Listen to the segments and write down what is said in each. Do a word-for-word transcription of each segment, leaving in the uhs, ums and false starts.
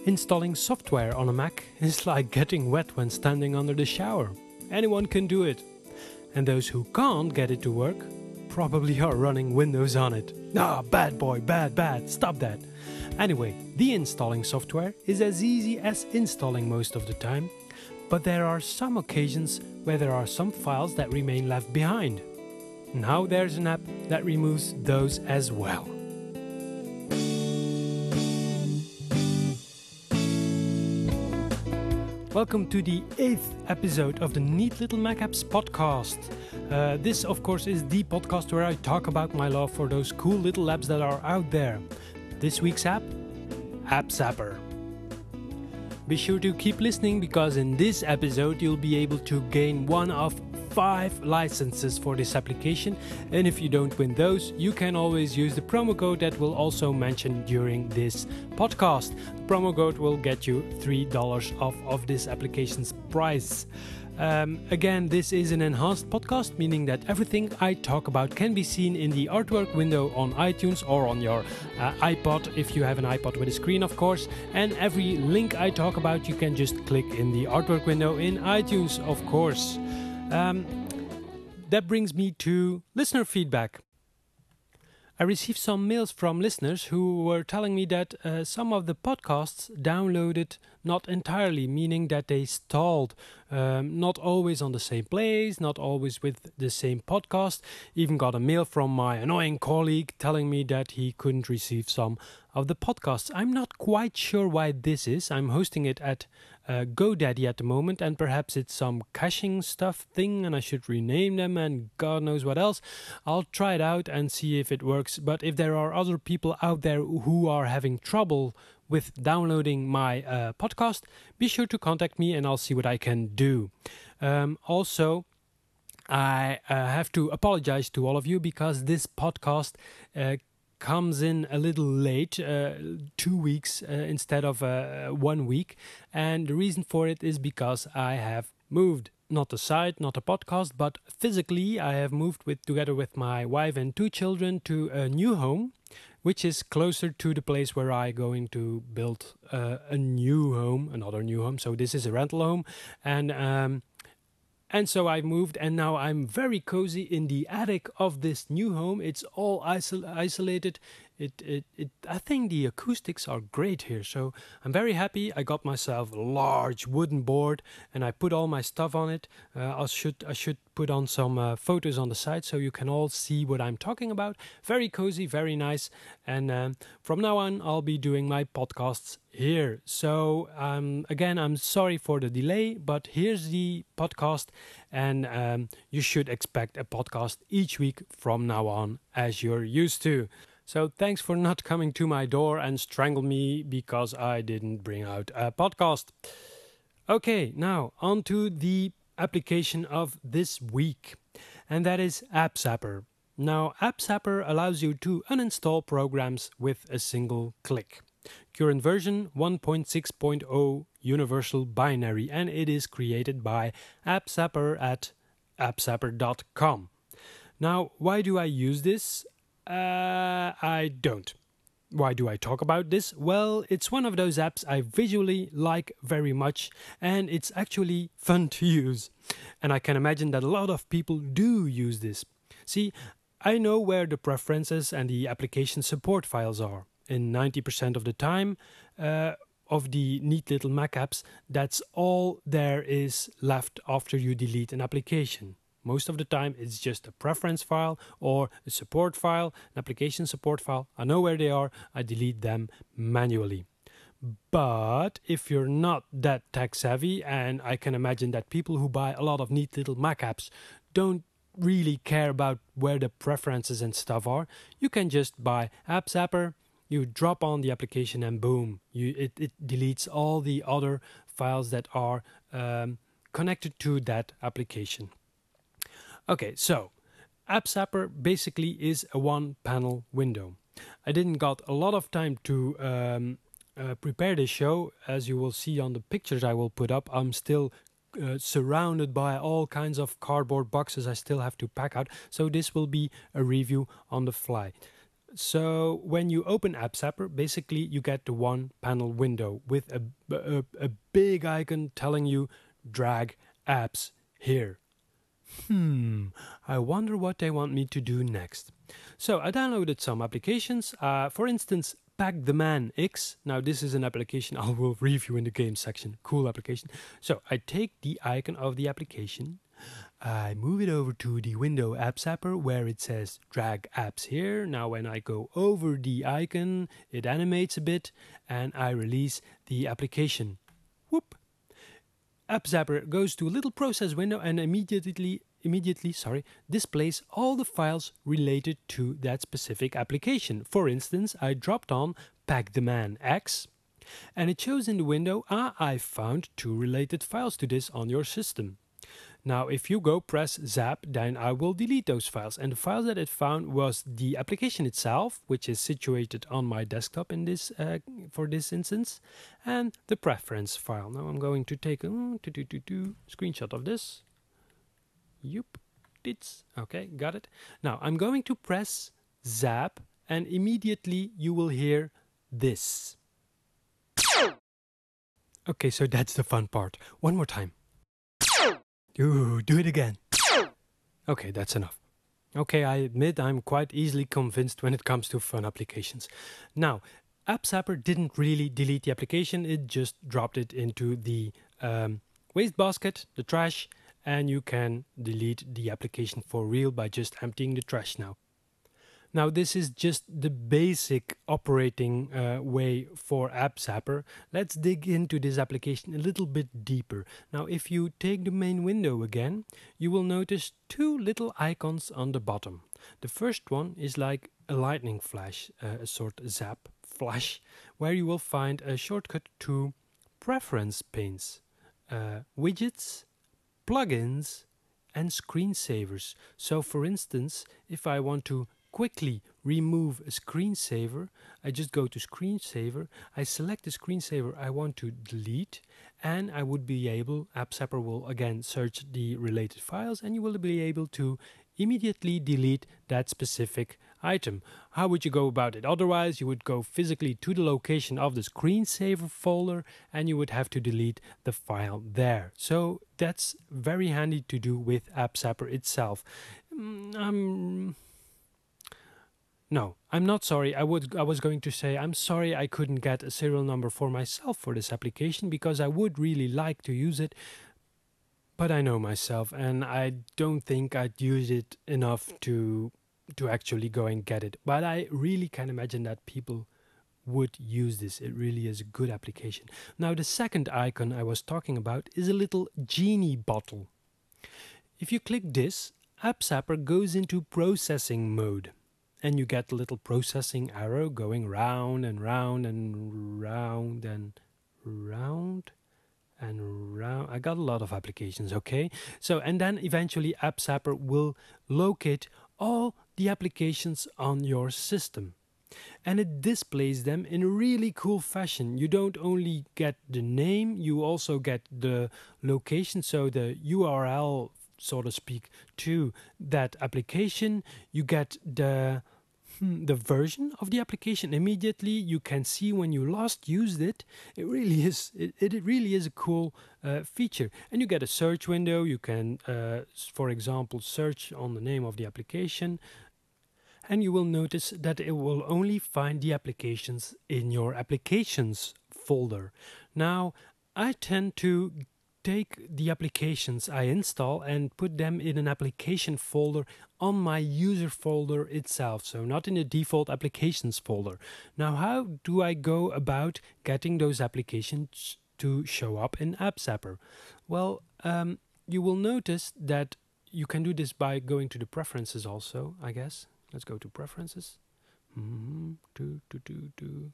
Installing software on a Mac is like getting wet when standing under the shower. Anyone can do it. And those who can't get it to work probably are running Windows on it. Ah, bad boy, bad, bad, stop that. Anyway, de-installing software is as easy as installing most of the time, but there are some occasions where there are some files that remain left behind. Now there's an app that removes those as well. Welcome to the eighth episode of the Neat Little Mac Apps podcast. Uh, this, of course, is the podcast where I talk about my love for those cool little apps that are out there. This week's app? AppZapper. Be sure to keep listening because in this episode you'll be able to gain one of five licenses for this application, and if you don't win those, you can always use the promo code that we'll also mention during this podcast. The promo code will get you three dollars off of this application's price. Um, again, this is an enhanced podcast, meaning that everything I talk about can be seen in the artwork window on iTunes or on your uh, iPod, if you have an iPod with a screen, of course. And every link I talk about, you can just click in the artwork window in iTunes, of course. Um, that brings me to listener feedback. I received some mails from listeners who were telling me that uh, some of the podcasts downloaded not entirely, meaning that they stalled, um, not always on the same place, not always with the same podcast. Even got a mail from my annoying colleague telling me that he couldn't receive some of the podcasts. I'm not quite sure why this is. I'm hosting it at uh, GoDaddy at the moment, and perhaps it's some caching stuff thing and I should rename them and God knows what else. I'll try it out and see if it works. But if there are other people out there who are having trouble with downloading my uh, podcast, be sure to contact me and I'll see what I can do. Um, also, I uh, have to apologize to all of you because this podcast uh, comes in a little late, uh, two weeks uh, instead of uh, one week. And the reason for it is because I have moved. Not the site, not the podcast, but physically I have moved with together with my wife and two children to a new home, which is closer to the place where I'm going to build uh, a new home, another new home. So this is a rental home, and um, and so I moved, and now I'm very cozy in the attic of this new home. It's all isol- isolated. It, it, it. I think the acoustics are great here, so I'm very happy. I got myself a large wooden board, and I put all my stuff on it. Uh, I should I should put on some uh, photos on the site so you can all see what I'm talking about. Very cozy, very nice, and um, from now on I'll be doing my podcasts here. So um, again, I'm sorry for the delay, but here's the podcast, and um, you should expect a podcast each week from now on, as you're used to. So thanks for not coming to my door and strangle me because I didn't bring out a podcast. Okay, now on to the application of this week, and that is AppZapper. Now, AppZapper allows you to uninstall programs with a single click. Current version one point six point zero Universal Binary, and it is created by AppZapper at appzapper dot com. Now, why do I use this? Uh, I don't. Why do I talk about this? Well, it's one of those apps I visually like very much, and it's actually fun to use. And I can imagine that a lot of people do use this. See, I know where the preferences and the application support files are. In ninety percent of the time uh, of the Neat Little Mac apps, that's all there is left after you delete an application. Most of the time, it's just a preference file or a support file, an application support file. I know where they are. I delete them manually. But if you're not that tech savvy, and I can imagine that people who buy a lot of Neat Little Mac apps don't really care about where the preferences and stuff are, you can just buy AppZapper. You drop on the application and boom, you it, it deletes all the other files that are um, connected to that application. Okay, so AppZapper basically is a one-panel window. I didn't got a lot of time to um, uh, prepare this show. As you will see on the pictures I will put up, I'm still uh, surrounded by all kinds of cardboard boxes I still have to pack out. So this will be a review on the fly. So when you open AppZapper, basically you get the one panel window with a, a, a big icon telling you drag apps here. Hmm, I wonder what they want me to do next. So I downloaded some applications, uh, for instance, Pack the Man X. Now this is an application I will review in the game section. Cool application. So I take the icon of the application, I move it over to the window AppZapper where it says drag apps here. Now when I go over the icon, it animates a bit and I release the application. Whoop! AppZapper goes to a little process window and immediately immediately sorry, displays all the files related to that specific application. For instance, I dropped on Pack the Man X and it shows in the window, ah, I found two related files to this on your system. Now, if you go press zap, then I will delete those files. And the files that it found was the application itself, which is situated on my desktop in this uh, for this instance, and the preference file. Now I'm going to take a mm, do, do, do, do, screenshot of this. Yup, it's okay, got it. Now I'm going to press zap, and immediately you will hear this. Okay, so that's the fun part. One more time. Ooh, do it again. Okay, that's enough. Okay, I admit I'm quite easily convinced when it comes to fun applications. Now, AppZapper didn't really delete the application, it just dropped it into the um, wastebasket, the trash, and you can delete the application for real by just emptying the trash now. Now this is just the basic operating uh, way for AppZapper. Let's dig into this application a little bit deeper. Now if you take the main window again, you will notice two little icons on the bottom. The first one is like a lightning flash, uh, a sort of zap flash, where you will find a shortcut to preference panes, uh, widgets, plugins and screensavers. So for instance, if I want to quickly remove a screensaver, I just go to screensaver, I select the screensaver I want to delete, and I would be able, AppZapper will again search the related files and you will be able to immediately delete that specific item. How would you go about it? Otherwise, you would go physically to the location of the screensaver folder and you would have to delete the file there. So that's very handy to do with AppZapper itself. Um, No, I'm not sorry. I would I was going to say I'm sorry I couldn't get a serial number for myself for this application because I would really like to use it. But I know myself and I don't think I'd use it enough to to actually go and get it. But I really can imagine that people would use this. It really is a good application. Now the second icon I was talking about is a little genie bottle. If you click this, AppZapper goes into processing mode. And you get the little processing arrow going round and round and round and round and round. I got a lot of applications, okay? So, and then eventually AppZapper will locate all the applications on your system. And it displays them in a really cool fashion. You don't only get the name, you also get the location, so the U R L, so to speak, to that application. You get the the version of the application immediately. You can see when you last used it. It really is it, it really is a cool uh, feature. And you get a search window. You can uh, for example search on the name of the application, and you will notice that it will only find the applications in your applications folder. Now I tend to take the applications I install and put them in an application folder on my user folder itself, so not in the default applications folder. Now how do I go about getting those applications to show up in AppZapper? Well, um, you will notice that you can do this by going to the preferences also, I guess. Let's go to preferences. Mm-hmm. do, do, do, do.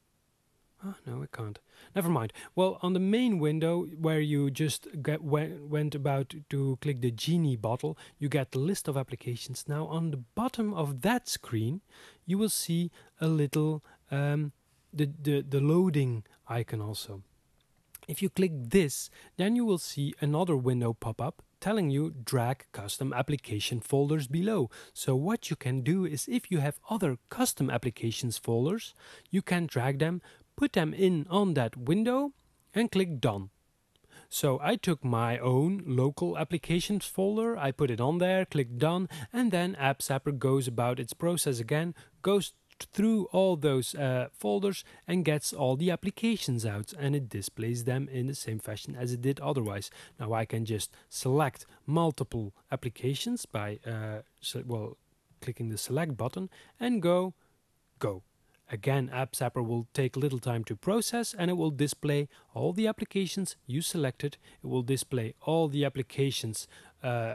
Oh, no, it can't. Never mind. Well, on the main window where you just get, went, went about to click the genie bottle, you get the list of applications. Now, on the bottom of that screen, you will see a little, um, the, the, the loading icon also. If you click this, then you will see another window pop up telling you drag custom application folders below. So what you can do is, if you have other custom applications folders, you can drag them, put them in on that window and click done. So I took my own local applications folder, I put it on there, click done, and then AppZapper goes about its process again, goes through all those uh, folders and gets all the applications out, and it displays them in the same fashion as it did otherwise. Now I can just select multiple applications by uh, so, well clicking the select button and go go. Again, AppZapper will take a little time to process, and it will display all the applications you selected. It will display all the applications uh,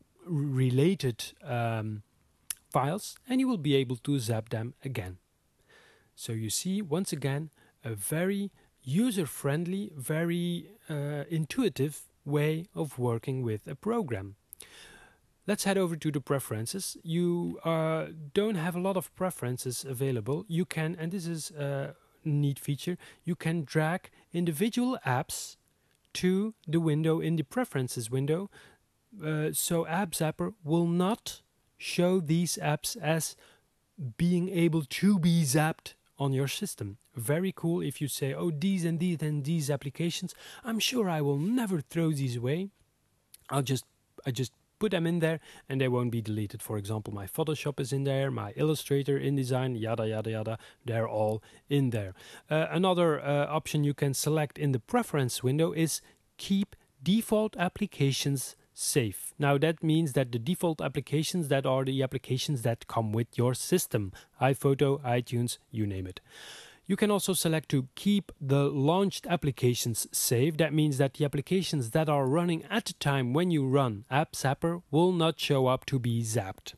related um, files, and you will be able to zap them again. So you see, once again, a very user-friendly, very uh, intuitive way of working with a program. Let's head over to the preferences. You uh, don't have a lot of preferences available. You can, and this is a neat feature, you can drag individual apps to the window in the preferences window. Uh, so AppZapper will not show these apps as being able to be zapped on your system. Very cool. If you say, oh, these and these and these applications, I'm sure I will never throw these away. I'll just, I just put them in there and they won't be deleted. For example, my Photoshop is in there, my Illustrator, InDesign, yada yada yada, they're all in there. Uh, another uh, option you can select in the preference window is keep default applications safe. Now that means that the default applications, that are the applications that come with your system, iPhoto, iTunes, you name it. You can also select to keep the launched applications safe. That means that the applications that are running at the time when you run AppZapper will not show up to be zapped.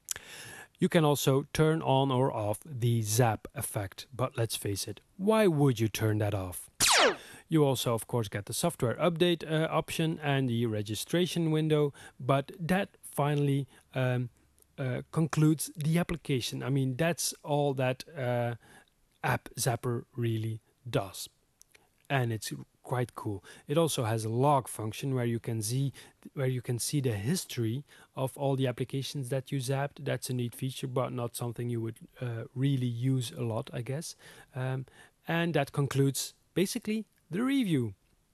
You can also turn on or off the zap effect, but let's face it, why would you turn that off? You also, of course, get the software update uh, option and the registration window, but that finally um, uh, concludes the application. I mean, that's all that uh, AppZapper really does, and it's quite cool. It also has a log function where you can see where you can see the history of all the applications that you zapped. That's a neat feature, but not something you would uh, really use a lot, I guess. Um, and that concludes basically the review.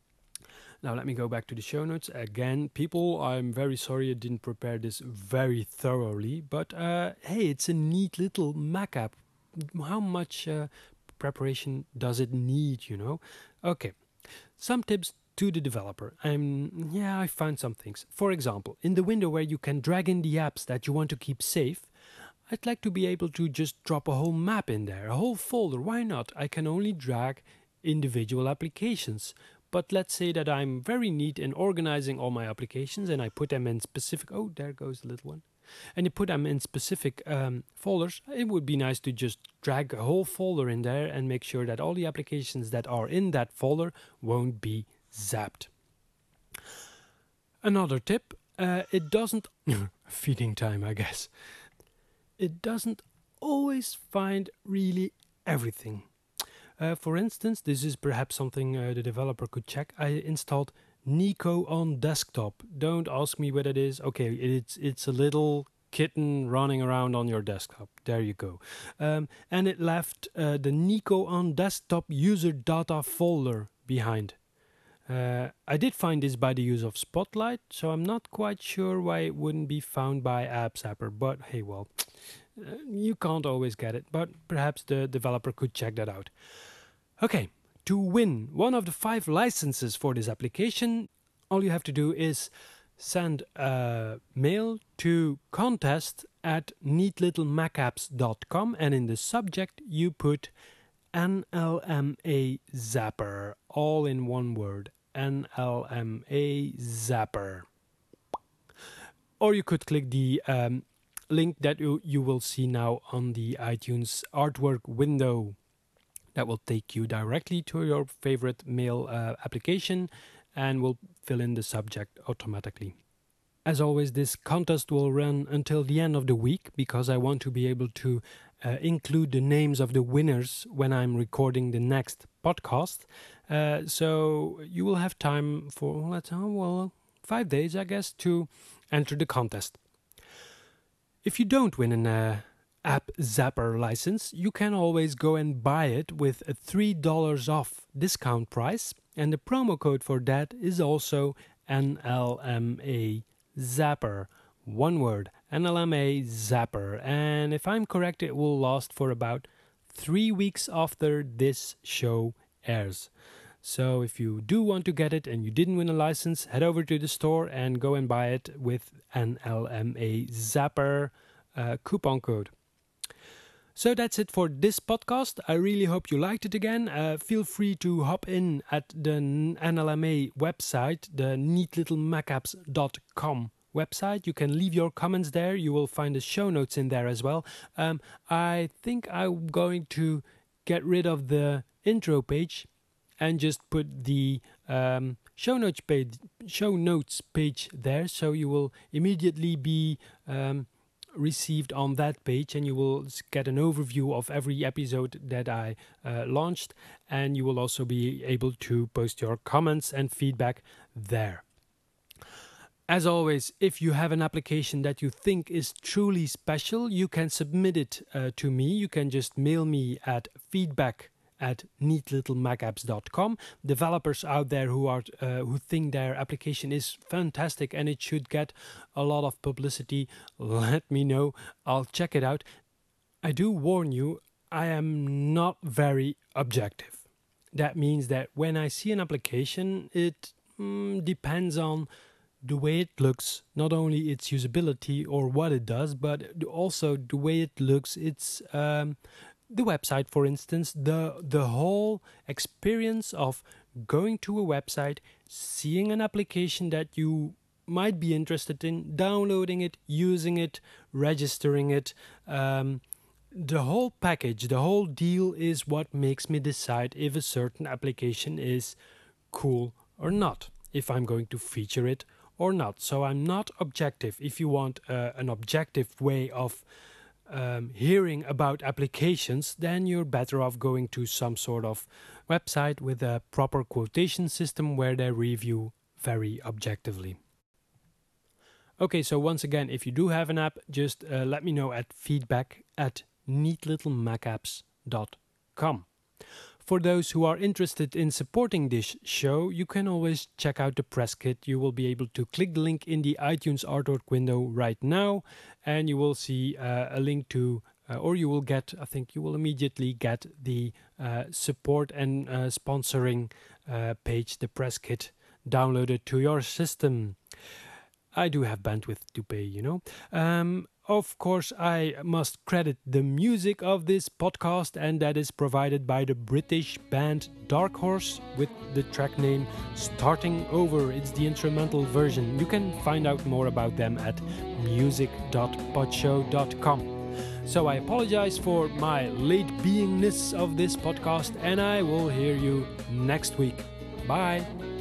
Now let me go back to the show notes again. People, I'm very sorry I didn't prepare this very thoroughly, but uh, hey, it's a neat little Mac app. How much uh, preparation does it need, you know? Okay, some tips to the developer. Um, yeah, I found some things. For example, in the window where you can drag in the apps that you want to keep safe, I'd like to be able to just drop a whole map in there, a whole folder. Why not? I can only drag individual applications. But let's say that I'm very neat in organizing all my applications and I put them in specific... Oh, there goes the little one. And you put them in specific um, folders. It would be nice to just drag a whole folder in there and make sure that all the applications that are in that folder won't be zapped. Another tip, uh, it doesn't... feeding time, I guess. It doesn't always find really everything. Uh, for instance, this is perhaps something uh, the developer could check. I installed Nico on desktop. Don't ask me what it is. Okay, it's it's a little kitten running around on your desktop. There you go. Um, and it left uh, the Nico on desktop user data folder behind. Uh, I did find this by the use of Spotlight, so I'm not quite sure why it wouldn't be found by AppZapper. But hey, well, uh, you can't always get it. But perhaps the developer could check that out. Okay. To win one of the five licenses for this application, all you have to do is send a mail to contest at neat little mac apps dot com, and in the subject you put N L M A Zapper, all in one word, N L M A Zapper. Or you could click the um, link that you, you will see now on the iTunes artwork window. That will take you directly to your favorite mail uh, application and will fill in the subject automatically. As always, this contest will run until the end of the week because I want to be able to uh, include the names of the winners when I'm recording the next podcast. Uh, so you will have time for, let's say, well, five days, I guess, to enter the contest. If you don't win an uh, App Zapper license, you can always go and buy it with a three dollars off discount price, and the promo code for that is also N L M A Zapper. One word, N L M A Zapper. And if I'm correct, it will last for about three weeks after this show airs. So if you do want to get it and you didn't win a license, head over to the store and go and buy it with N L M A Zapper uh, coupon code. So that's it for this podcast. I really hope you liked it again. Uh, feel free to hop in at the N L M A website, the neat little mac apps dot com website. You can leave your comments there. You will find the show notes in there as well. Um, I think I'm going to get rid of the intro page and just put the um, show notes page, show notes page there, so you will immediately be um, received on that page, and you will get an overview of every episode that I uh, launched, and you will also be able to post your comments and feedback there. As always, if you have an application that you think is truly special, you can submit it uh, to me. You can just mail me at feedback at neat little mac apps dot com. Developers out there who are uh, who think their application is fantastic and it should get a lot of publicity, let me know. I'll check it out. I do warn you, I am not very objective. That means that when I see an application, it mm, depends on the way it looks, not only its usability or what it does, but also the way it looks, its um, the website, for instance, the the whole experience of going to a website, seeing an application that you might be interested in, downloading it, using it, registering it. Um, the whole package, the whole deal is what makes me decide if a certain application is cool or not, if I'm going to feature it or not. So I'm not objective. If you want uh, an objective way of Um, hearing about applications, then you're better off going to some sort of website with a proper quotation system where they review very objectively. Okay, so once again, if you do have an app, just uh, let me know at feedback at neat little mac apps dot com. For those who are interested in supporting this show, you can always check out the press kit. You will be able to click the link in the iTunes artwork window right now, and you will see uh, a link to, uh, or you will get, I think you will immediately get the uh, support and uh, sponsoring uh, page, the press kit, downloaded to your system. I do have bandwidth to pay, you know. Um, Of course, I must credit the music of this podcast, and that is provided by the British band Dark Horse with the track name Starting Over. It's the instrumental version. You can find out more about them at music dot podshow dot com. So I apologize for my late beingness of this podcast, and I will hear you next week. Bye!